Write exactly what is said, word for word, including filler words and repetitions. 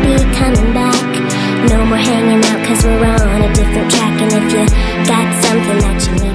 be coming back. No more hanging out cause we're on a different track. And if you got something that you need